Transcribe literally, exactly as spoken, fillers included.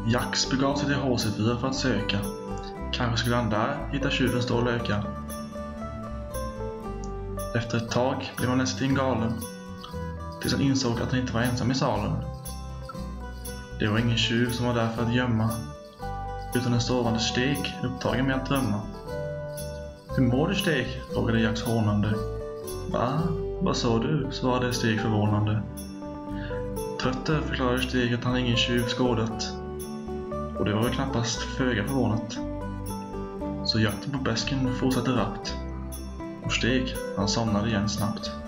Jax begav sig till H C fyra för att söka. Kanske skulle han där hitta tjuven stå och löka. Efter ett tag blev han nästan galen, tills han insåg att han inte var ensam i salen. Det var ingen tjuv som var där för att gömma, utan en sovande Stek upptagen med att drömma. Hur mår du, Stek? Frågade Jax hånande. Va? Vad sa du? Svarade Stek förvånande. Trötte förklarade Stek att han ingen tjuv skådat, och det var väl knappast föga förvånat. Så jakten på bäsken fortsatte rappt, och Stek, han somnade igen snabbt.